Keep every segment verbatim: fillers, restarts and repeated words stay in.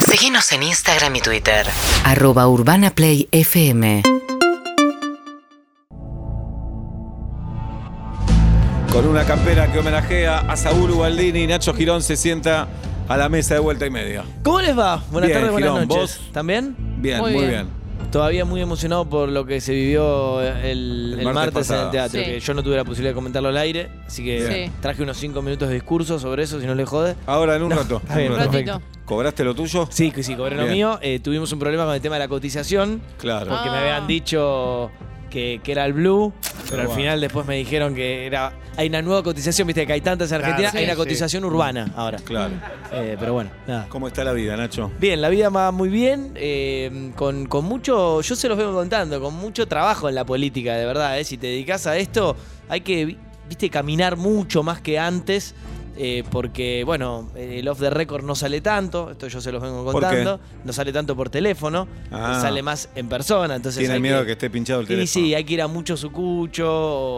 Síguenos en Instagram y Twitter. Arroba Urbana Play F M. Con una campera que homenajea a Saúl Ubaldini, Nacho Girón se sienta a la mesa de vuelta y media. ¿Cómo les va? Buenas Bien, tardes, buenas Girón, noches. ¿vos? ¿También? Bien, muy, Muy bien. bien. Todavía muy emocionado por lo que se vivió el, El el martes martes, pasado. en el teatro, Sí. que yo no tuve la posibilidad de comentarlo al aire, así que Sí. traje unos cinco minutos de discurso sobre eso, si no les jode. Ahora en un rato. está bien, en un Un rato. perfecto. ratito. ¿Cobraste lo tuyo? Sí, que sí, cobré lo Bien. mío. Eh, tuvimos un problema con el tema de la cotización, Claro. porque me Ah. habían dicho que, que era el Blue, pero al Wow. final después me dijeron que era hay una nueva cotización, viste que hay tantas en Argentina, Claro, hay sí, una sí. cotización urbana ahora. Claro. Eh, pero bueno, nada. ¿Cómo está la vida, Nacho? Bien, la vida va muy bien, eh, con, con mucho, yo se los vengo contando, con mucho trabajo en la política, de verdad, eh. Si te dedicas a esto, hay que, viste, caminar mucho más que antes, eh, porque, bueno, el off the record no sale tanto, esto yo se los vengo ¿Por contando, no sale tanto por teléfono, Ah. sale más en persona, entonces Tiene hay miedo que, de que esté pinchado el y teléfono. sí, hay que ir a mucho sucucho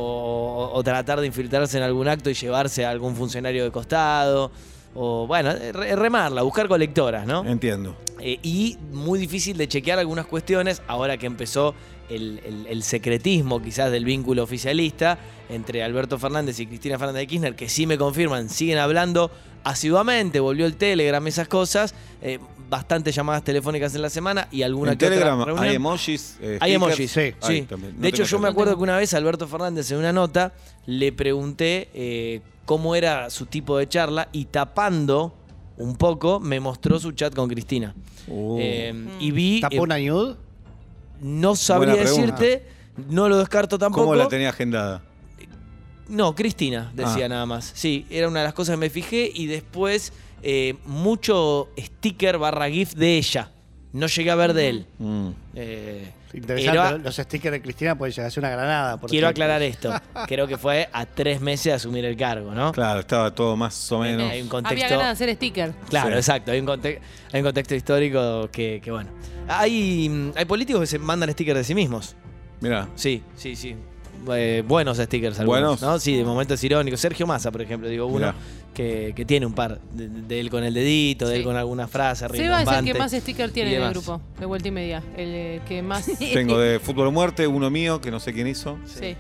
o, o tratar de infiltrarse en algún acto y llevarse a algún funcionario de costado, o bueno, re- remarla, buscar colectoras, ¿no? Entiendo. Eh, y muy difícil de chequear algunas cuestiones ahora que empezó el, el- el secretismo quizás del vínculo oficialista entre Alberto Fernández y Cristina Fernández de Kirchner, que sí me confirman, siguen hablando asiduamente, volvió el Telegram, esas cosas, eh, bastantes llamadas telefónicas en la semana y alguna En que otra Telegram reunión. hay emojis. eh, Hay stickers. emojis, sí. Ahí sí. también. No De hecho, tengo yo me Telegram. acuerdo que una vez Alberto Fernández en una nota le pregunté eh, cómo era su tipo de charla y tapando un poco me mostró su chat con Cristina. Uh. Eh, y vi... ¿Tapó eh, una nude? no sabría Buena pregunta. decirte, no lo descarto tampoco. ¿Cómo la tenía agendada? No, Cristina decía Ah. nada más. Sí, era una de las cosas que me fijé y después eh, mucho sticker barra GIF de ella. No llegué a ver de él. Mm. Eh, Interesante, era- los stickers de Cristina pueden llegar a ser una granada. por quiero ejemplo. aclarar esto. Creo que fue a tres meses de asumir el cargo, ¿no? Claro, estaba todo más o menos. Hay un Había contexto. ganas de hacer sticker. Claro, Sí. exacto. Hay un, conte- hay un contexto histórico que, que, bueno. Hay, mm, hay políticos que se mandan stickers de sí mismos. Mirá. Sí, sí, sí. Eh, buenos stickers algunos, ¿Buenos? ¿no? Sí, de momentos irónicos. Sergio Massa, por ejemplo, digo uno Mirá. que, que tiene un par de, de él con el dedito, de él Sí. con alguna frase Seba es el rimbombante que más sticker tiene y en el demás. grupo, de vuelta y media. El eh, que más. Tengo de Fútbol o Muerte, uno mío, que no sé quién hizo. Sí.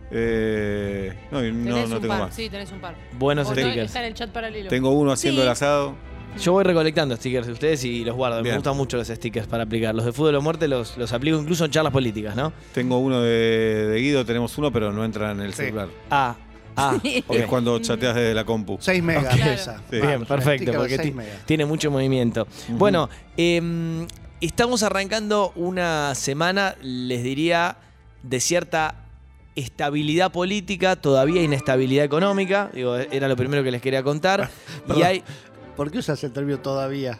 Eh, no, y no, Tenés no un tengo par. más. Sí, tenés un par. Buenos O no, stickers. está en el chat paralelo. Tengo uno haciendo Sí. el asado. Yo voy recolectando stickers de ustedes y los guardo. Bien. Me gustan mucho los stickers para aplicar. Los de fútbol o muerte los, los aplico incluso en charlas políticas, ¿no? Tengo uno de, de Guido, tenemos uno, pero no entra en el Sí. celular. Ah, ah. ok. Es cuando chateas desde la compu. seis megas Claro. esa. Sí. Bien, Vamos, un perfecto, sticker de porque seis ti- megas. tiene mucho movimiento. Bueno, eh, estamos arrancando una semana, les diría, de cierta estabilidad política, todavía inestabilidad económica. Digo, era lo primero que les quería contar. y Perdón. hay. ¿Por qué usas el término todavía?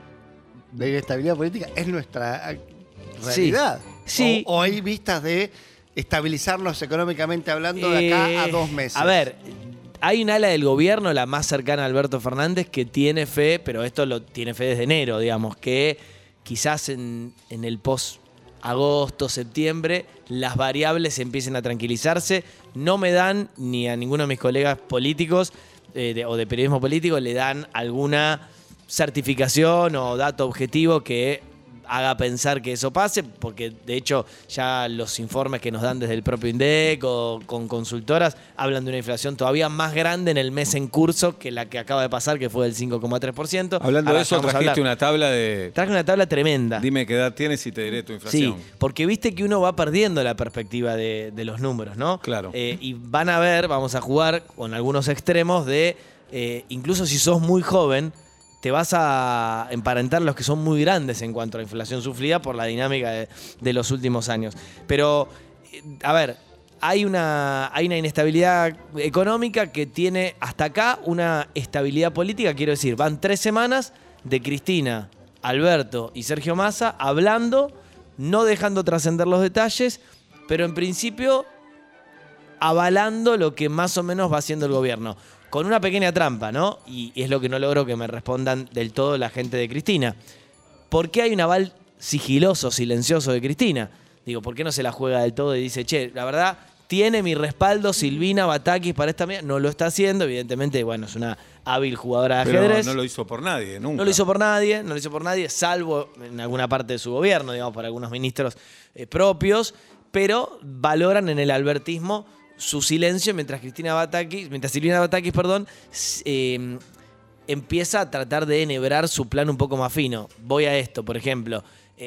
La inestabilidad política es nuestra eh, realidad. Sí. O, o hay vistas de estabilizarnos económicamente hablando de acá a Eh, dos meses. A ver, hay un ala del gobierno, la más cercana a Alberto Fernández, que tiene fe, pero esto lo tiene fe desde enero, digamos, que quizás en, en el post agosto, septiembre, las variables empiecen a tranquilizarse. No me dan, ni a ninguno de mis colegas políticos eh, de- o de periodismo político, le dan alguna certificación o dato objetivo que haga pensar que eso pase, porque de hecho ya los informes que nos dan desde el propio INDEC o con consultoras hablan de una inflación todavía más grande en el mes en curso que la que acaba de pasar, que fue del cinco coma tres por ciento. Hablando Ahora de eso, ya vamos a trajiste hablar. una tabla de. Traje una tabla tremenda. Dime qué edad tienes y te diré tu inflación. Sí, porque viste que uno va perdiendo la perspectiva de, de los números, ¿no? Claro. Eh, y van a ver, vamos a jugar con algunos extremos de, eh, incluso si sos muy joven, te vas a emparentar los que son muy grandes en cuanto a la inflación sufrida por la dinámica de, de los últimos años. Pero, eh, a ver, hay una, hay una inestabilidad económica que tiene hasta acá una estabilidad política, quiero decir, van tres semanas de Cristina, Alberto y Sergio Massa hablando, no dejando trascender los detalles, pero en principio avalando lo que más o menos va haciendo el gobierno. Con una pequeña trampa, ¿no? Y es lo que no logro que me respondan del todo la gente de Cristina. ¿Por qué hay un aval sigiloso, silencioso de Cristina? Digo, ¿por qué no se la juega del todo y dice, che, la verdad, tiene mi respaldo Silvina Batakis para esta medida? No lo está haciendo, evidentemente, bueno, es una hábil jugadora de Pero ajedrez. no lo hizo por nadie, nunca. No lo hizo por nadie, no lo hizo por nadie, salvo en alguna parte de su gobierno, digamos, por algunos ministros eh, propios, pero valoran en el albertismo su silencio, mientras Cristina Batakis, mientras Silvina Batakis, perdón, eh, empieza a tratar de enhebrar su plan un poco más fino. Voy a esto, por ejemplo,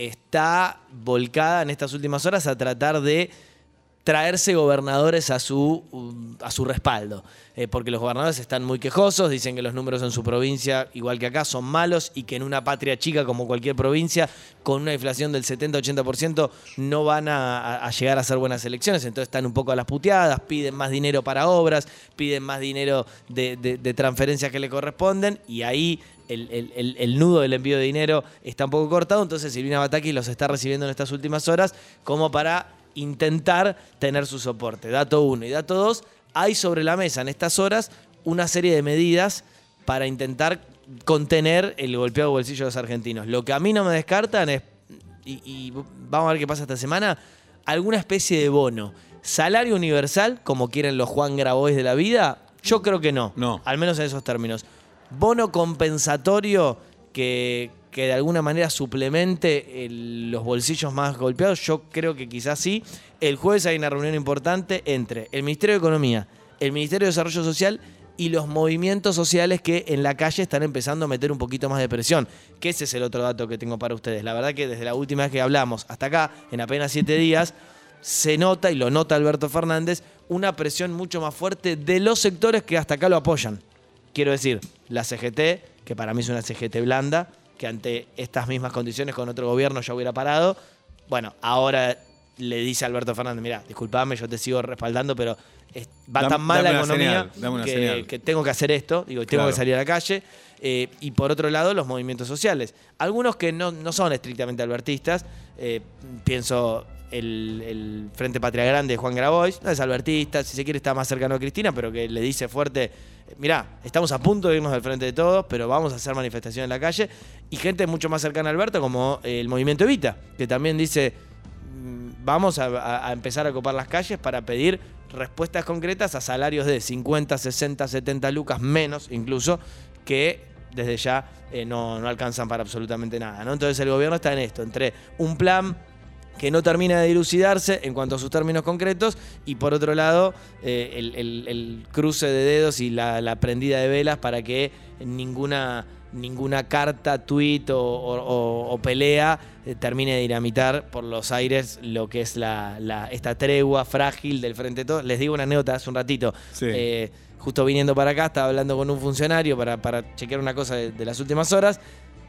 está volcada en estas últimas horas a tratar de traerse gobernadores a su, a su respaldo. Eh, porque los gobernadores están muy quejosos, dicen que los números en su provincia, igual que acá, son malos y que en una patria chica como cualquier provincia, con una inflación del setenta a ochenta por ciento, no van a, a llegar a hacer buenas elecciones. Entonces están un poco a las puteadas, piden más dinero para obras, piden más dinero de, de, de transferencias que le corresponden y ahí el, el, el, el nudo del envío de dinero está un poco cortado. Entonces Silvina Batakis los está recibiendo en estas últimas horas como para intentar tener su soporte. Dato uno. Y dato dos, hay sobre la mesa en estas horas una serie de medidas para intentar contener el golpeado bolsillo de los argentinos. Lo que a mí no me descartan es, y, y vamos a ver qué pasa esta semana, alguna especie de bono. Salario universal, como quieren los Juan Grabois de la vida, yo creo que no. No. Al menos en esos términos. Bono compensatorio que... que de alguna manera suplemente el, los bolsillos más golpeados, yo creo que quizás sí. El jueves hay una reunión importante entre el Ministerio de Economía, el Ministerio de Desarrollo Social y los movimientos sociales que en la calle están empezando a meter un poquito más de presión. Que ese es el otro dato que tengo para ustedes. La verdad que desde la última vez que hablamos hasta acá, en apenas siete días, se nota, y lo nota Alberto Fernández, una presión mucho más fuerte de los sectores que hasta acá lo apoyan. Quiero decir, la C G T, que para mí es una C G T blanda, que ante estas mismas condiciones con otro gobierno ya hubiera parado. Bueno, ahora le dice a Alberto Fernández, mira, disculpame, yo te sigo respaldando, pero es, va Dam, tan mal la economía señal, que, que tengo que hacer esto, digo, tengo Claro. que salir a la calle. Eh, y por otro lado, los movimientos sociales. Algunos que no, no son estrictamente albertistas, eh, pienso el, el Frente Patria Grande de Juan Grabois, no es albertista, si se quiere está más cercano a Cristina, pero que le dice fuerte, mirá, estamos a punto de irnos del frente de todos, pero vamos a hacer manifestación en la calle. Y gente mucho más cercana a Alberto, como el Movimiento Evita, que también dice, vamos a, a, a empezar a copar las calles para pedir respuestas concretas a salarios de cincuenta, sesenta, setenta lucas, menos incluso, que desde ya eh, no, no alcanzan para absolutamente nada, ¿no? Entonces el gobierno está en esto, entre un plan que no termina de dilucidarse en cuanto a sus términos concretos, y por otro lado, eh, el, el, el cruce de dedos y la, la prendida de velas para que ninguna, ninguna carta, tuit o, o, o pelea eh, termine de dinamitar por los aires lo que es la, la, esta tregua frágil del Frente de Todos. Les digo una anécdota hace un ratito. Sí. Eh, justo viniendo para acá, estaba hablando con un funcionario para, para chequear una cosa de, de las últimas horas,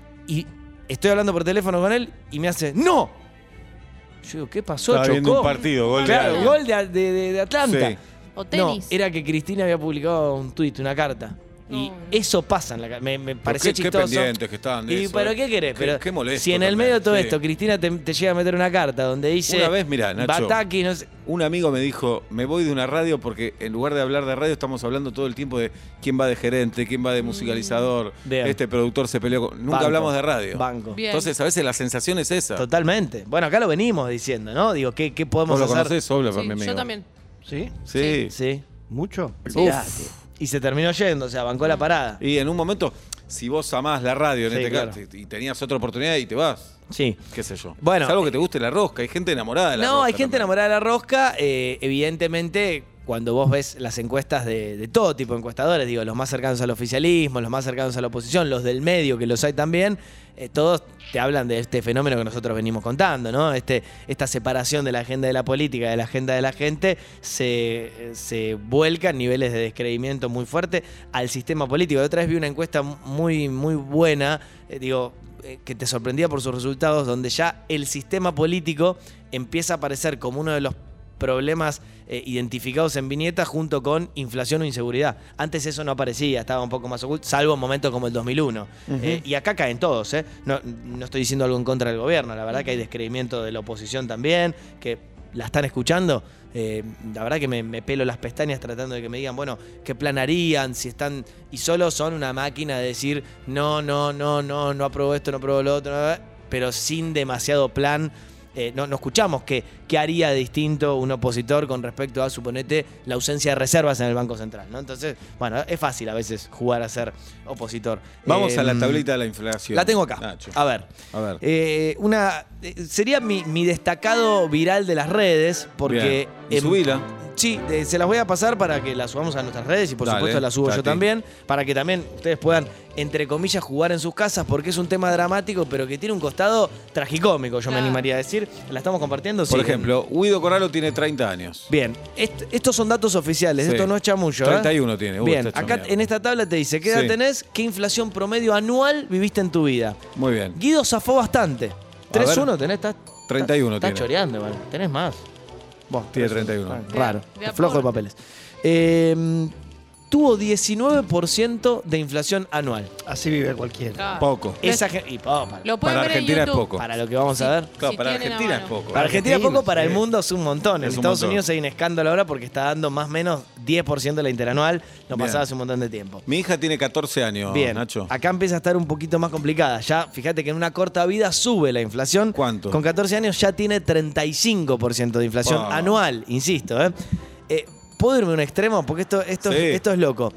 y estoy hablando por teléfono con él y me hace ¡no! Yo digo, ¿qué pasó? Estaba Chocó. viendo un partido, gol Claro, de gol de, de, de Atlanta. Sí. O tenis. No, era que Cristina había publicado un tuit, una carta. Y No, no. eso pasa en la ca- Me, me pareció qué- qué chistoso. pendientes que estaban de y, eso, ¿Pero eh. qué querés? Qué- Pero qué molesto si en el también, medio de todo sí. esto Cristina te, te llega a meter una carta donde dice... Una vez, mirá, Nacho. Bataki, no sé... Un amigo me dijo, me voy de una radio porque en lugar de hablar de radio estamos hablando todo el tiempo de quién va de gerente, quién va de musicalizador, Bien. este productor se peleó con... Nunca Banco, hablamos de radio. Banco. Bien. Entonces a veces la sensación es esa. Totalmente. Bueno, acá lo venimos diciendo, ¿no? Digo, ¿qué, qué podemos ¿Vos lo hacer? conocés? Obla, Sí, mi amigo. yo también. ¿Sí? Sí. Sí. ¿Mucho? Sí. Uf. Y se terminó yendo, o sea, bancó la parada. Y en un momento, si vos amás la radio en Sí, este claro. caso y tenías otra oportunidad y te vas, Sí. qué sé yo. Bueno, es algo que te guste la rosca, hay gente enamorada de la No, rosca. hay gente también. enamorada de la rosca. eh, evidentemente, cuando vos ves las encuestas de, de todo tipo de encuestadores, digo, los más cercanos al oficialismo, los más cercanos a la oposición, los del medio, que los hay también, eh, todos te hablan de este fenómeno que nosotros venimos contando, ¿no? Este, esta separación de la agenda de la política, de la agenda de la gente, se, se vuelca en niveles de descreimiento muy fuerte al sistema político. La otra vez vi una encuesta muy, muy buena, eh, digo, eh, que te sorprendía por sus resultados, donde ya el sistema político empieza a aparecer como uno de los problemas eh, identificados en viñeta junto con inflación o inseguridad. Antes eso no aparecía, estaba un poco más oculto, salvo en momentos como el dos mil uno. Eh, y acá caen todos, ¿eh? No, no estoy diciendo algo en contra del gobierno, la verdad que hay descreimiento de la oposición también, que la están escuchando. Eh, la verdad que me, me pelo las pestañas tratando de que me digan, bueno, ¿qué plan harían? Si están... Y solo son una máquina de decir, no, no, no, no, no apruebo esto, no apruebo lo otro, no, pero sin demasiado plan eh, no, no escuchamos qué, qué haría de distinto un opositor con respecto a, suponete, la ausencia de reservas en el Banco Central, ¿no? Entonces, bueno, es fácil a veces jugar a ser opositor. Vamos Eh, a la tablita de la inflación. La tengo acá. Nacho. A ver. A ver. Eh, una, eh, sería mi, mi destacado viral de las redes, porque... Bien. ¿Y em, subila? Sí, eh, se las voy a pasar para que las subamos a nuestras redes y por Dale, supuesto las subo yo Tati. también, para que también ustedes puedan, entre comillas, jugar en sus casas, porque es un tema dramático, pero que tiene un costado tragicómico, yo me Claro. animaría a decir. ¿La estamos compartiendo? Por Sí. ejemplo, Guido Corralo tiene treinta años. Bien, Est- estos son datos oficiales, Sí. esto no es chamullo. ¿eh? treinta y uno tiene. Uy, Bien, está acá chomeado. en esta tabla te dice, ¿qué edad Sí. tenés? ¿Qué inflación promedio anual viviste en tu vida? Muy bien. Guido zafó bastante. tres uno ver. tenés, estás treinta y uno estás tiene. choreando, ¿vale? Tenés más. Vos, Tiene tres uno. treinta y uno. Ah, Raro, De a flojo de poco. papeles. Eh, tuvo diecinueve por ciento de inflación anual. Así vive cualquiera. Claro. Poco. Esa gen- y po, para, Lo pueden Para ver en Argentina es YouTube. poco. para lo que vamos a Sí. ver. Claro, Si para tienen a Argentina es mano. poco. Para Argentina es poco, para el sí. mundo es un montón. En Es un Estados montón. Unidos hay un escándalo ahora porque está dando más o menos diez por ciento de la interanual. No Bien. pasaba hace un montón de tiempo. Mi hija tiene catorce años, Bien, Nacho. acá empieza a estar un poquito más complicada. Ya, fíjate que en una corta vida sube la inflación. ¿Cuánto? Con catorce años ya tiene treinta y cinco por ciento de inflación Pa. anual, insisto. ¿eh? Eh, ¿Puedo irme a un extremo? Porque esto, esto, Sí. esto es loco.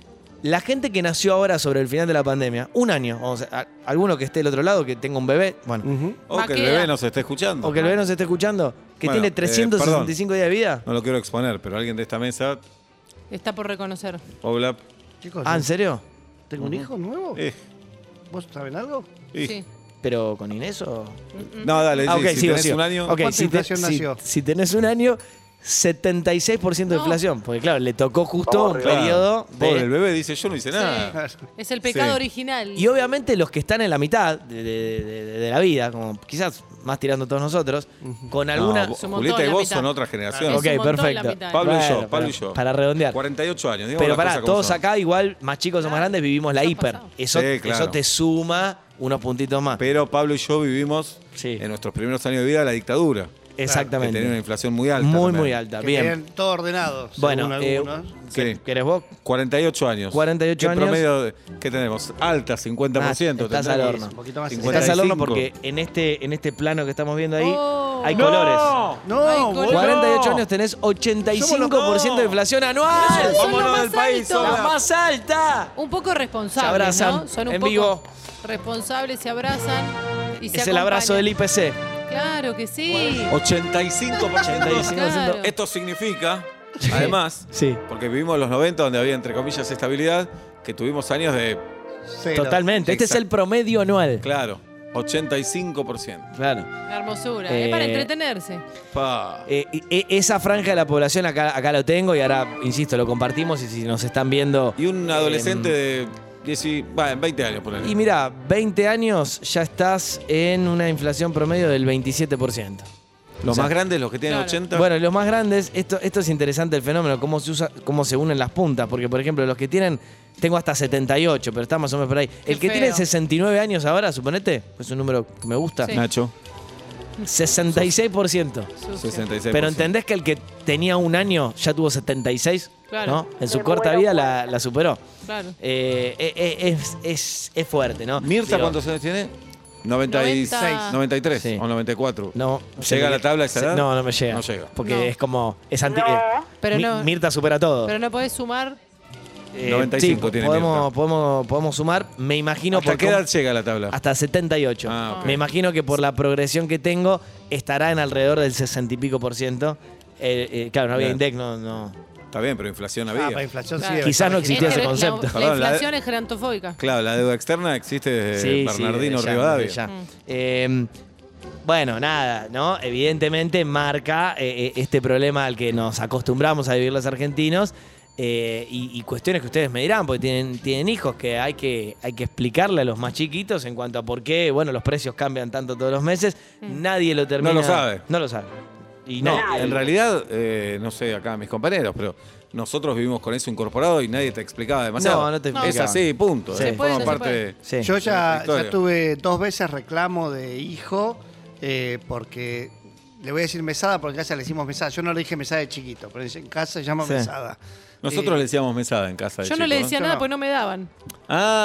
La gente que nació ahora sobre el final de la pandemia, un año, vamos a, a- alguno que esté del otro lado, que tenga un bebé, bueno, Ujú. O que el Maqueda. bebé nos esté escuchando. o que el bebé nos esté escuchando, que Bueno, tiene eh, trescientos sesenta y cinco días de vida. No lo quiero exponer, pero alguien de esta mesa, Está por reconocer. Paula, Chicos, Ah, ¿en serio? ¿tengo un hijo nuevo? eh, ¿Vos saben algo? y- Sí. ¿Pero con Inés o...? No, dale, Ah, sí, ok, si sigo, tenés sigo. un año, Ok, ¿Cuánta si, te- inflación si- nació? si tenés un año, setenta y seis por ciento de No. inflación. Porque claro, le tocó justo un claro. periodo Pobre, el de... bebé dice, yo no hice nada. Es el pecado Sí. original. Y obviamente los que están en la mitad de, de- de- de- de la vida, como quizás más tirando todos nosotros, con alguna... No, vos- Es un montón, Julieta y la vos mitad. son otra generación. Es ok, un montón perfecto. la mitad. Pablo y yo, Bueno, Pablo y para- yo. Para redondear. cuarenta y ocho años, digamos Pero las pará, cosas como todos son. acá igual, más chicos o más grandes, vivimos la Ya hiper. pasado. Eso, Sí, claro. eso te suma unos puntitos más. Pero Pablo y yo vivimos Sí. en nuestros primeros años de vida la dictadura. Que Exactamente. tenía una inflación muy alta. Muy, también. muy alta. Que Bien. tenían todo ordenado, Bueno, según eh, algunos. ¿qué- Sí. ¿querés vos? cuarenta y ocho años. cuarenta y ocho ¿Qué años. promedio de- ¿Qué tenemos? Alta, cincuenta por ciento. Ah, estás tendremos. al horno. Un poquito más. cincuenta y Estás al horno cinco. porque en este, en este plano que estamos viendo ahí Oh. hay colores. No, Ay, boludo. cuarenta y ocho años tenés ochenta y cinco por ciento de inflación anual. Son Vámonos los más del país, altos. ¡La más alta! Un poco Se responsables, abrazan ¿no? Son un en poco vivo. responsables, se abrazan y se Es el abrazo del acompañan. I P C. Claro que sí. ochenta y cinco por ciento. ochenta y cinco por ciento. Claro. Esto significa, además, Sí. porque vivimos los noventa donde había, entre comillas, estabilidad, que tuvimos años de, Cero. Totalmente. Este es Exacto. el promedio anual. claro, ochenta y cinco por ciento. Claro. La hermosura. Eh, Es para entretenerse. Pa. Eh, y- e- esa franja de la población acá, acá lo tengo y ahora, insisto, lo compartimos y si nos están viendo... Y un adolescente em, de diez, bueno, veinte años, por Y mira, veinte años ya estás en una inflación promedio del veintisiete por ciento. Los o sea, más grandes, los que tienen claro. ochenta. Bueno, los más grandes, esto, esto es interesante el fenómeno, cómo se usa, cómo se unen las puntas, porque por ejemplo, los que tienen, tengo hasta setenta y ocho, pero está más o menos por ahí. El que feo. tiene sesenta y nueve años ahora, suponete, es un número que me gusta, Sí. Nacho, sesenta y seis por ciento. Sucio. sesenta y seis por ciento. Pero entendés que el que tenía un año ya tuvo setenta y seis, Claro. ¿no? En su corta vida la, la superó. Claro. Eh, eh, eh, es, es, es fuerte, ¿no? ¿Mirta Digo, cuántos años tiene? noventa y seis, noventa. noventa y tres Sí. o noventa y cuatro. No, ¿Llega a la tabla esa se- edad? No, no me llega. No llega. Porque No. es como. Es anti, eh, Pero Mi- no- Mirta supera todo. Pero no podés sumar. Eh, noventa y cinco sí, tiene podemos, Mirta. podemos, podemos sumar. Me imagino ¿Hasta por qué cómo- edad llega a la tabla? hasta setenta y ocho. Ah, ok. Me imagino que por la progresión que tengo estará en alrededor del sesenta y pico por ciento. Eh, eh, claro, no había Bien. INDEC, no, no. Está bien, pero inflación Ah, había. para inflación Claro. sí. debe Quizás estar no existía Es ese que la- concepto. La, Perdón, la- inflación es gerontofóbica. Claro, la deuda externa existe desde Sí, sí, Bernardino desde ya, Rivadavia. desde ya. Mm. Eh, bueno, nada, ¿no? Evidentemente marca eh, eh, este problema al que nos acostumbramos a vivir los argentinos eh, y, y cuestiones que ustedes me dirán, porque tienen, tienen hijos que hay, que hay que explicarle a los más chiquitos en cuanto a por qué, bueno, los precios cambian tanto todos los meses. Nadie lo termina. lo sabe. No lo sabe. Y No, nadie- en realidad, eh, no sé acá mis compañeros, pero nosotros vivimos con eso incorporado y nadie te explicaba demasiado. No, no te Es explicaban. así, punto. Se eh, puede, forma se parte puede. de... Sí. Yo ya, Historia. ya tuve dos veces reclamo de hijo eh, porque le voy a decir mesada porque en casa le decimos mesada. Yo no le dije mesada de chiquito, pero en casa se llama Sí. mesada. Nosotros Eh, le decíamos mesada en casa de Yo no le chicos, decía Yo nada no. porque no me daban. Ah,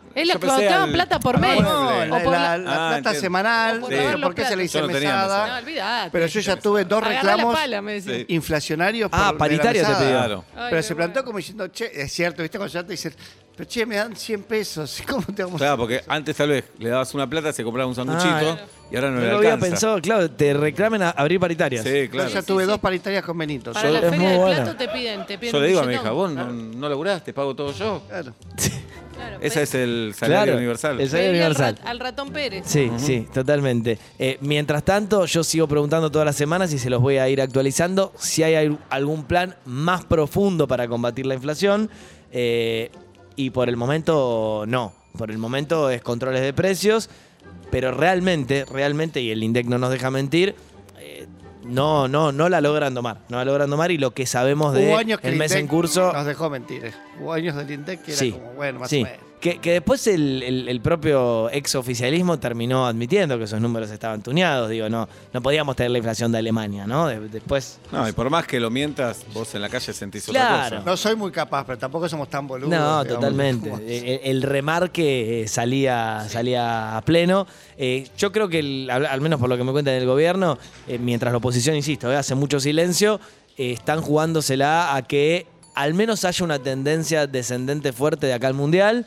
Es la Yo que pensé te daban al- plata por al mes. mueble. No, O la, por la- la- la Ah, plata entiendo. semanal, O por no sé lavar por los qué se le platos. hizo Yo no tenía mesada. No, olvidate. Pero yo ya tuve dos Agarrá la reclamos pala, me decís. Sí. inflacionarios por Ah, de la paritario te mesada. pidió. Claro. Ay, Pero qué se plantó bueno. como diciendo, che, es cierto, ¿viste? Cuando ya te dicen, pero che, me dan cien pesos. ¿Cómo te vamos Claro, a porque antes tal vez le dabas una plata, se compraba un sanguchito Ah, y ahora no, No le lo había alcanza. pensado, claro, te reclamen a abrir paritarias. Sí, Yo claro. ya Sí, tuve sí, dos sí. paritarias con Benito. Para Yo- la es feria muy del buena. plato te piden, te piden Yo le un digo a mi billetón. hija, vos no, no laburaste, pago todo yo. Claro. Claro, Ese pe- es el salario Claro, universal. el salario pedirle al universal. rat- Al ratón Pérez. Sí, sí, totalmente. Eh, mientras tanto, yo sigo preguntando todas las semanas y se los voy a ir actualizando si hay al- algún plan más profundo para combatir la inflación. eh, y por el momento, no. Por el momento es controles de precios, pero realmente, realmente, y el INDEC no nos deja mentir, eh, no, no, no la logran domar. No la logran domar y lo que sabemos de Hubo años que el el mes INDEC en curso... nos dejó mentir. eh. Hubo años del INDEC que era Sí, como, bueno, más sí. o menos. Que, que después el, el- el propio exoficialismo terminó admitiendo que esos números estaban tuneados. Digo, no, no podíamos tener la inflación de Alemania, ¿no? De- después. No, y por más que lo mientas, vos en la calle sentís Claro. otra cosa. No soy muy capaz, pero tampoco somos tan boludos. No, digamos. totalmente. Como- El, el remarque eh, salía, salía a pleno. Eh, yo creo que, el- al, al menos por lo que me cuentan del gobierno, eh, mientras la oposición, insisto, eh, hace mucho silencio, eh, están jugándosela a que al menos haya una tendencia descendente fuerte de acá al Mundial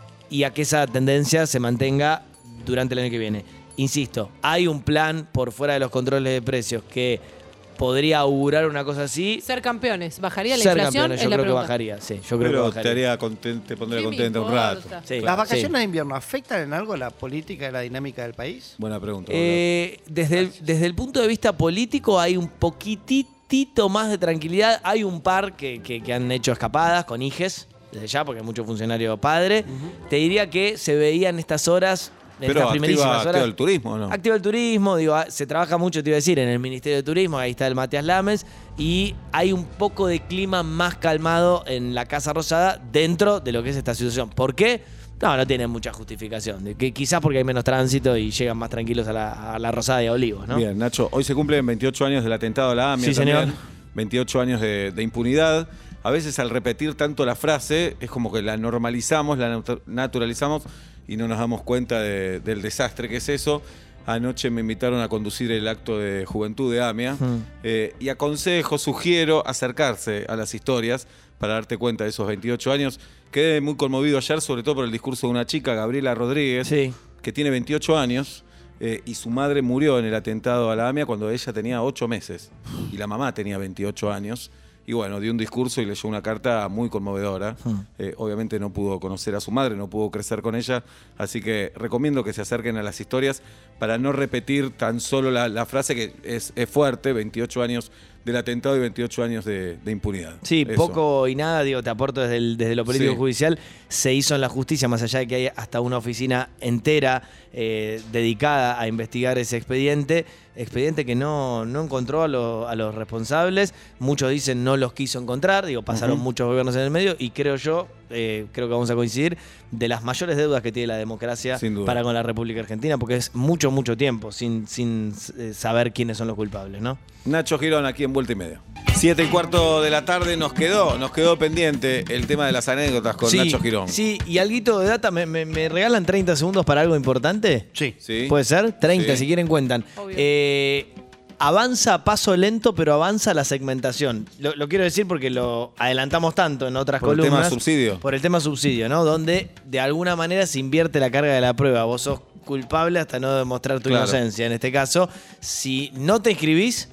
y a que esa tendencia se mantenga durante el año que viene. Insisto, hay un plan por fuera de los controles de precios que podría augurar una cosa así. Ser campeones. ¿Bajaría la Ser inflación? campeones, Es yo la creo que pregunta. bajaría, sí, yo creo que Pero te, bajaría. haría conten- te pondría ¿Qué me contenta un rato. importa? Sí, ¿Las vacaciones sí. de invierno afectan en algo la política y la dinámica del país? Buena pregunta. Eh, desde, el, desde el punto de vista político hay un poquitito más de tranquilidad. Hay un par que, que- que han hecho escapadas con hijes, desde ya, porque hay mucho funcionario padre. Te diría que se veía en estas horas, en Pero estas primerísimas activa, activa horas. el turismo, ¿no? Activa el turismo, digo, ah, se trabaja mucho, te iba a decir, en el Ministerio de Turismo, ahí está el Matías Lames, y hay un poco de clima más calmado en la Casa Rosada dentro de lo que es esta situación. ¿Por qué? No, no tiene mucha justificación. De que quizás porque hay menos tránsito y llegan más tranquilos a la, a la Rosada y a Olivos, ¿no? Bien, Nacho, hoy se cumplen veintiocho años del atentado a la AMIA Sí, también. señor. veintiocho años de, de impunidad. A veces al repetir tanto la frase es como que la normalizamos, la natu- naturalizamos y no nos damos cuenta de- del desastre que es eso. Anoche me invitaron a conducir el acto de juventud de AMIA Hmm. eh, y aconsejo, sugiero acercarse a las historias para darte cuenta de esos veintiocho años. Quedé muy conmovido ayer, sobre todo por el discurso de una chica, Gabriela Rodríguez, Sí. que tiene veintiocho años eh, y su madre murió en el atentado a la AMIA cuando ella tenía ocho meses y la mamá tenía veintiocho años. Y bueno, dio un discurso y leyó una carta muy conmovedora. Hmm. Eh, obviamente no pudo conocer a su madre, no pudo crecer con ella, así que recomiendo que se acerquen a las historias para no repetir tan solo la, la frase que es, es fuerte, veintiocho años del atentado y veintiocho años de, de impunidad. Sí, Eso. poco y nada, digo, te aporto desde, el- desde lo político Sí. judicial, se hizo en la justicia, más allá de que hay hasta una oficina entera eh, dedicada a investigar ese expediente, expediente que no, no encontró a, lo- a los responsables, muchos dicen no los quiso encontrar, digo, pasaron Ujú. muchos gobiernos en el medio y creo yo, eh, creo que vamos a coincidir, de las mayores deudas que tiene la democracia Sin duda. para con la República Argentina, porque es mucho, mucho tiempo sin, sin eh, saber quiénes son los culpables, ¿no? Nacho Girón aquí en Vuelta y Media. Siete y cuarto de la tarde nos quedó, nos quedó pendiente el tema de las anécdotas con sí, Nacho Girón. Sí, y alguito de data, ¿me, me, me regalan treinta segundos para algo importante? Sí. ¿Sí? ¿Puede ser? treinta, Sí. si quieren cuentan. Obvio. Eh, avanza a paso lento, pero avanza la segmentación. Lo, lo quiero decir porque lo adelantamos tanto en otras Por el columnas. tema subsidio. Por el tema subsidio, ¿no? Donde de alguna manera se invierte la carga de la prueba. Vos sos culpable hasta no demostrar tu Claro. inocencia. En este caso, si no te inscribís,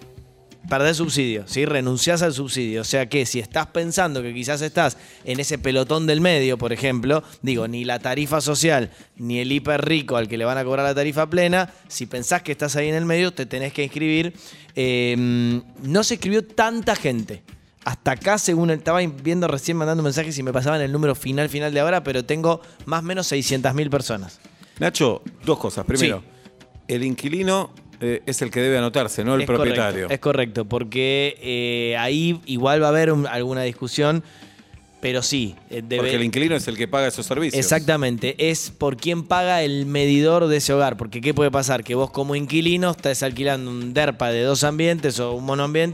perdés subsidio, ¿sí? Renunciás al subsidio. O sea que si estás pensando que quizás estás en ese pelotón del medio, por ejemplo, digo, ni la tarifa social, ni el hiper rico al que le van a cobrar la tarifa plena, si pensás que estás ahí en el medio, te tenés que inscribir. Eh, no se inscribió tanta gente. Hasta acá, según estaba viendo recién mandando mensajes y me pasaban el número final, final de ahora, pero tengo más o menos seiscientas mil personas. Nacho, dos cosas. Primero, el inquilino eh, es el que debe anotarse, no el Es propietario. correcto, es correcto, porque eh, ahí igual va a haber un- alguna discusión, pero sí. eh, debe- Porque el inquilino es el que paga esos servicios. Exactamente, es por quién paga el medidor de ese hogar, porque ¿qué puede pasar? Que vos como inquilino estés alquilando un DERPA de dos ambientes o un monoambiente,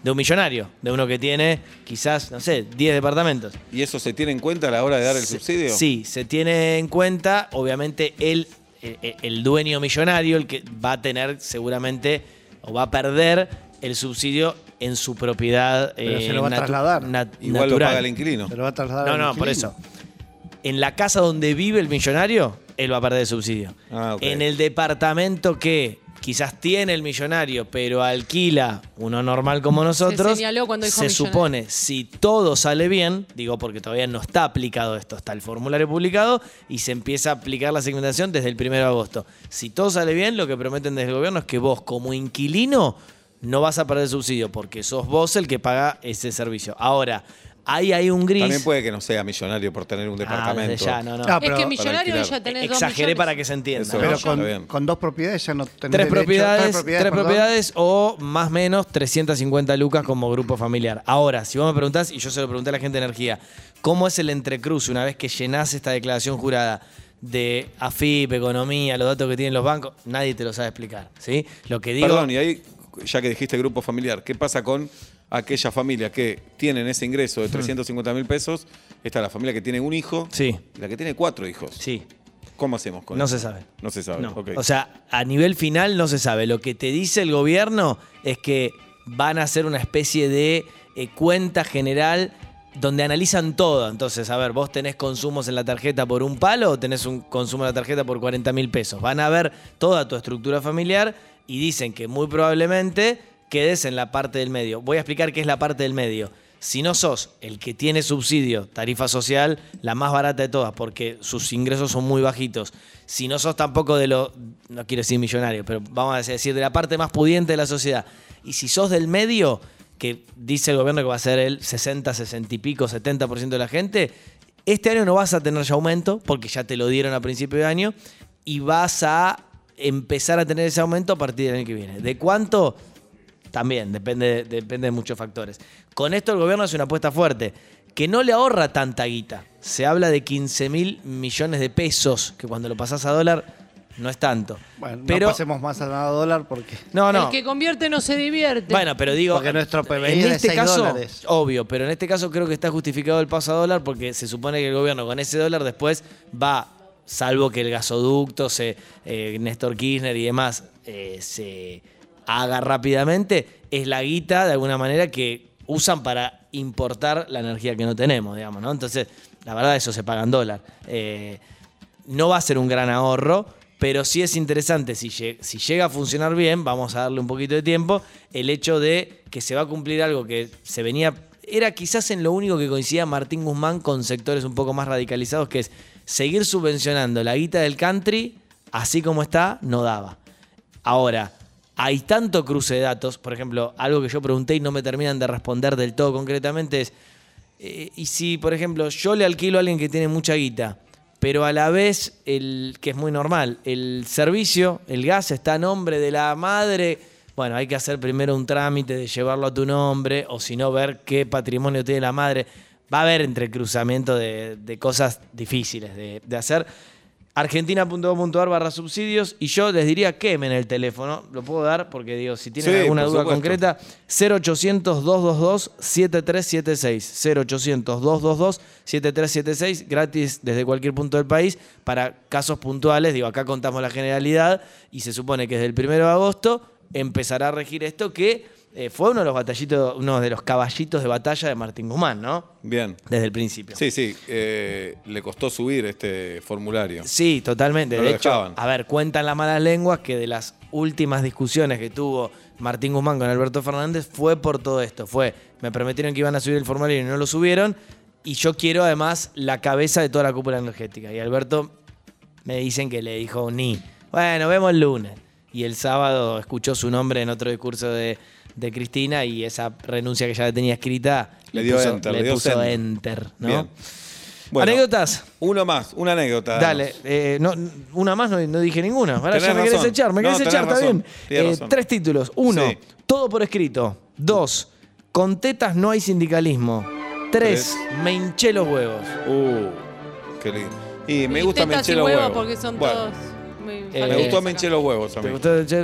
de un millonario, de uno que tiene quizás, no sé, diez departamentos. ¿Y eso se tiene en cuenta a la hora de dar el Se- subsidio? Sí, se tiene en cuenta, obviamente, el, el, el dueño millonario, el que va a tener seguramente, o va a perder el subsidio en su propiedad Pero se eh, lo va a natu- trasladar. nat- Igual lo natural. paga el inquilino. Se lo va a trasladar No, al no, por inquilino. eso. En la casa donde vive el millonario, él va a perder el subsidio. Ah, ok. En el departamento que quizás tiene el millonario, pero alquila uno normal como nosotros, señaló cuando dijo se millonario. supone, si todo sale bien, digo porque todavía no está aplicado esto, está el formulario publicado y se empieza a aplicar la segmentación desde el primero de agosto. Si todo sale bien, lo que prometen desde el gobierno es que vos como inquilino no vas a perder el subsidio porque sos vos el que paga ese servicio. Ahora, ahí hay un gris. También puede que no sea millonario por tener un Ah, departamento. desde ya, no, no. Ah, Es pero- que millonario alquilar. ya tenés dos Exageré millones. para que se entienda. Eso ¿no? Pero Está con, bien. con dos propiedades ya no tenés Tres derecho- propiedades, tres propiedades, perdón. o más o menos trescientas cincuenta lucas como grupo familiar. Ahora, si vos me preguntás, y yo se lo pregunté a la gente de Energía, ¿cómo es el entrecruce una vez que llenás esta declaración jurada de A F I P, economía, los datos que tienen los bancos? Nadie te lo sabe explicar, ¿sí? Lo que digo... Perdón, y ahí, ya que dijiste grupo familiar, ¿qué pasa con aquella familia que tienen ese ingreso de trescientos cincuenta mil pesos? Está la familia que tiene un hijo Sí, y la que tiene cuatro hijos. sí, ¿Cómo hacemos con no eso? se sabe. No se sabe. No. ok. O sea, a nivel final no se sabe. Lo que te dice el gobierno es que van a hacer una especie de eh, cuenta general donde analizan todo. Entonces, a ver, vos tenés consumos en la tarjeta por un palo o tenés un consumo en la tarjeta por cuarenta mil pesos. Van a ver toda tu estructura familiar y dicen que muy probablemente quedes en la parte del medio. Voy a explicar qué es la parte del medio. Si no sos el que tiene subsidio, tarifa social, la más barata de todas, porque sus ingresos son muy bajitos. Si no sos tampoco de lo, no quiero decir millonario, pero vamos a decir de la parte más pudiente de la sociedad. Y si sos del medio, que dice el gobierno que va a ser el sesenta, sesenta y pico, setenta por ciento de la gente, este año no vas a tener ya aumento, porque ya te lo dieron a principio de año, y vas a empezar a tener ese aumento a partir del año que viene. ¿De cuánto? También, depende, depende de muchos factores. Con esto el gobierno hace una apuesta fuerte, que no le ahorra tanta guita. Se habla de quince mil millones de pesos, que cuando lo pasás a dólar no es tanto. Bueno, pero, no pasemos más a nada dólar porque... no, no. El que convierte no se divierte. Bueno, pero digo, Porque nuestro P B I en es de este seis caso, dólares. obvio, pero en este caso creo que está justificado el paso a dólar porque se supone que el gobierno con ese dólar después va, salvo que el gasoducto, se, eh, Néstor Kirchner y demás, eh, se haga rápidamente, es la guita de alguna manera que usan para importar la energía que no tenemos, digamos, ¿no? Entonces, la verdad, eso se paga en dólar. Eh, no va a ser un gran ahorro, pero sí es interesante, si, lleg- si llega a funcionar bien, vamos a darle un poquito de tiempo, el hecho de que se va a cumplir algo que se venía, era quizás en lo único que coincidía Martín Guzmán con sectores un poco más radicalizados, que es seguir subvencionando la guita del country, así como está, no daba. Ahora, hay tanto cruce de datos, por ejemplo, algo que yo pregunté y no me terminan de responder del todo concretamente es, eh, y si, por ejemplo, yo le alquilo a alguien que tiene mucha guita, pero a la vez, el que es muy normal, el servicio, el gas está a nombre de la madre, bueno, hay que hacer primero un trámite de llevarlo a tu nombre, o si no, ver qué patrimonio tiene la madre. Va a haber entrecruzamiento de, de cosas difíciles de, de hacer. Argentina punto gov punto ar barra subsidios, y yo les diría quemen el teléfono, lo puedo dar porque digo, si tienen Sí, alguna por duda supuesto. concreta, cero ochocientos, dos dos dos, siete tres siete seis, cero ochocientos, dos dos dos, siete tres siete seis, gratis desde cualquier punto del país, para casos puntuales, digo, acá contamos la generalidad, y se supone que desde el primero de agosto empezará a regir esto que eh, fue uno de los batallitos, uno de los caballitos de batalla de Martín Guzmán, ¿no? Bien. Desde el principio. Sí, sí. eh, le costó subir este formulario. Sí, totalmente. No De lo hecho, dejaban. a ver, cuentan las malas lenguas que de las últimas discusiones que tuvo Martín Guzmán con Alberto Fernández fue por todo esto. Fue, me prometieron que iban a subir el formulario y no lo subieron, y yo quiero además la cabeza de toda la cúpula energética. Y Alberto me dicen que le dijo ni. Bueno, vemos el lunes. Y el sábado escuchó su nombre en otro discurso de, de Cristina, y esa renuncia que ya tenía escrita Le dio puso, enter, le le dio puso send. enter, ¿no? Bien. Bueno, ¿Anécdotas? Uno más, una anécdota. Dale, danos. eh, no, una más no, no dije ninguna. Ahora Tenés ya me querés razón. echar, me No, querés tenés echar, está razón. bien. Tienes Eh, razón. tres títulos. Uno, Sí. todo por escrito. Dos, con tetas no hay sindicalismo. Tres, Tres. me hinché los huevos. Uh, qué lindo. Y me Y gusta tetas me hinché y los huevos huevos. porque son Bueno, todos muy Eh, Me familiares gustó acá. me hinché los huevos a ¿Te mí. gustó el che-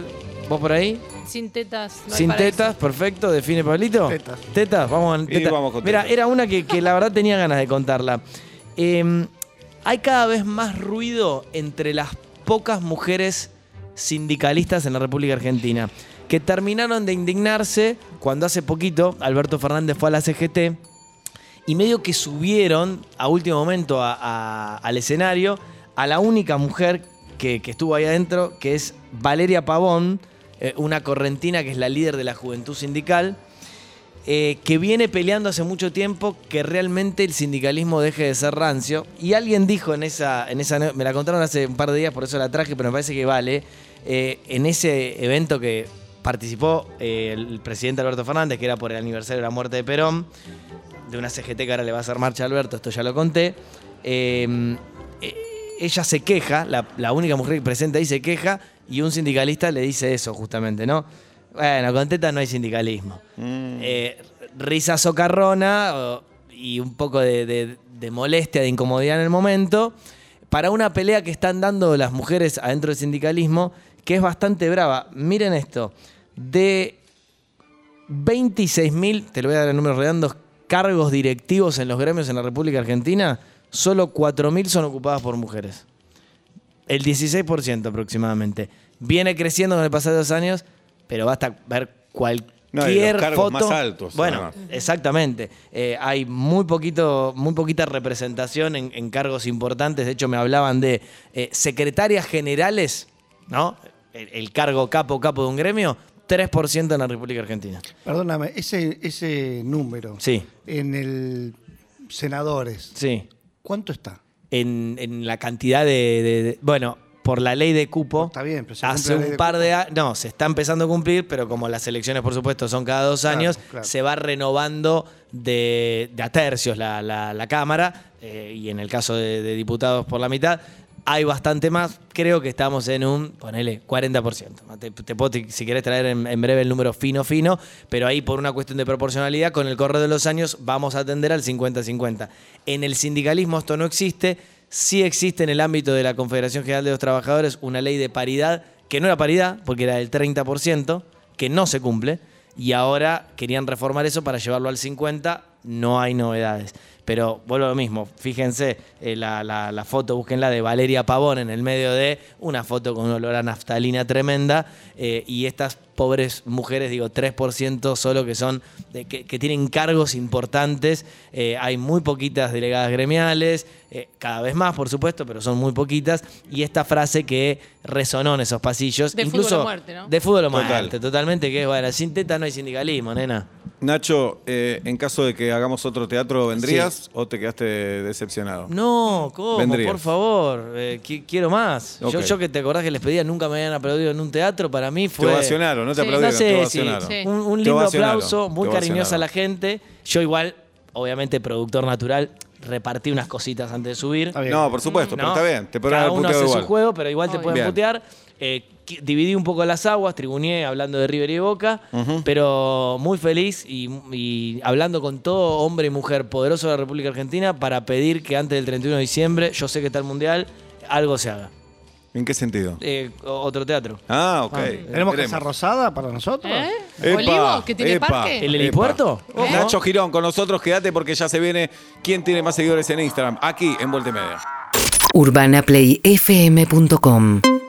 ¿Vos por ahí? Sin tetas. No hay Sin paraíso. tetas, perfecto, define Pablito. Tetas. Tetas, vamos a Y tetas. vamos con Mira, tetas. era una que, que la verdad tenía ganas de contarla. Eh, hay cada vez más ruido entre las pocas mujeres sindicalistas en la República Argentina, que terminaron de indignarse cuando hace poquito Alberto Fernández fue a la C G T y medio que subieron a último momento a- a- al escenario a la única mujer que, que estuvo ahí adentro, que es Valeria Pavón, eh, una correntina que es la líder de la Juventud Sindical, eh, que viene peleando hace mucho tiempo que realmente el sindicalismo deje de ser rancio. Y alguien dijo en esa, en esa, me la contaron hace un par de días, por eso la traje, pero me parece que vale, eh, en ese evento que participó eh, el presidente Alberto Fernández, que era por el aniversario de la muerte de Perón, de una C G T que ahora le va a hacer marcha a Alberto, esto ya lo conté. Eh, eh, ella se queja, la, la única mujer que presenta ahí se queja, y un sindicalista le dice eso justamente, ¿no? Bueno, con tetas no hay sindicalismo. Mm. Eh, risa socarrona o- y un poco de, de- de molestia, de incomodidad en el momento, para una pelea que están dando las mujeres adentro del sindicalismo, que es bastante brava. Miren esto, de veintiséis mil, te lo voy a dar en números redondos, cargos directivos en los gremios en la República Argentina, solo cuatro mil son ocupadas por mujeres. El dieciséis por ciento aproximadamente. Viene creciendo con el pasar de los años, pero basta ver cualquier No, y los cargos foto. más altos, Bueno, además. exactamente. Eh, hay muy poquito, muy poquita representación en, en cargos importantes. De hecho, me hablaban de eh, secretarias generales, ¿no? El, el cargo capo capo de un gremio, tres por ciento en la República Argentina. Perdóname, ese, ese número Sí, en el senadores, sí. ¿cuánto está? En, en la cantidad de, de- de- Bueno, por la ley de cupo. Está bien, pero se Hace cumple la ley un de par cupo. de años. No, se está empezando a cumplir, pero como las elecciones, por supuesto, son cada dos Claro, años, claro. se va renovando de, de a tercios la, la- la Cámara. eh, y en el caso de, de diputados por la mitad, hay bastante más. Creo que estamos en un, ponele, cuarenta por ciento. Te, te puedo, si querés, traer en, en breve el número fino, fino, pero ahí por una cuestión de proporcionalidad, con el correr de los años vamos a atender al cincuenta cincuenta. En el sindicalismo esto no existe. Sí existe en el ámbito de la Confederación General de los Trabajadores una ley de paridad, que no era paridad, porque era del treinta por ciento, que no se cumple, y ahora querían reformar eso para llevarlo al cincuenta por ciento. No hay novedades. Pero vuelvo a lo mismo, fíjense eh, la, la- la foto, búsquenla, de Valeria Pavón en el medio de una foto con un olor a naftalina tremenda, eh, y estas pobres mujeres, digo, tres por ciento solo que son, de- que, que tienen cargos importantes. Eh, hay muy poquitas delegadas gremiales, eh, cada vez más, por supuesto, pero son muy poquitas. Y esta frase que resonó en esos pasillos, De incluso fútbol o muerte, ¿no? de fútbol o Total. muerte, totalmente, que es, bueno, sin teta no hay sindicalismo, nena. Nacho, eh, en caso de que hagamos otro teatro, ¿vendrías o te quedaste decepcionado? No, ¿cómo? Vendrías. Por favor, eh, qui- quiero más. Yo, Ok. yo que te acordás que les pedía nunca me habían aplaudido en un teatro, para mí Te fue... ovacionaron, no te Sí. aplaudieron, No te sé, sí, ovacionaron. Sí. un, un Te lindo ovacionaron, aplauso, muy te cariñosa ovacionaron. la gente. Yo igual, obviamente, productor natural, repartí unas cositas antes de subir. Está bien. No, por supuesto, pero ¿no? está bien. Te podrán Cada haber uno puteado hace igual. su juego, pero igual te Obvio. pueden Bien. putear. Eh, qui- dividí un poco las aguas, tribuneé hablando de River y de Boca, Ujú. pero muy feliz y, y hablando con todo hombre y mujer poderoso de la República Argentina para pedir que antes del treinta y uno de diciembre, yo sé que está el Mundial, algo se haga. ¿En qué sentido? Eh, o- otro teatro. Ah, ok. ¿Tenemos Casa Veremos. Rosada para nosotros? ¿Eh? Epa, ¿Olivos, que tiene epa. parque? ¿El helipuerto? Epa. ¿Eh? Nacho Girón, con nosotros, quédate porque ya se viene quién tiene más seguidores en Instagram, aquí en Vuelta y Media. urbana play f m punto com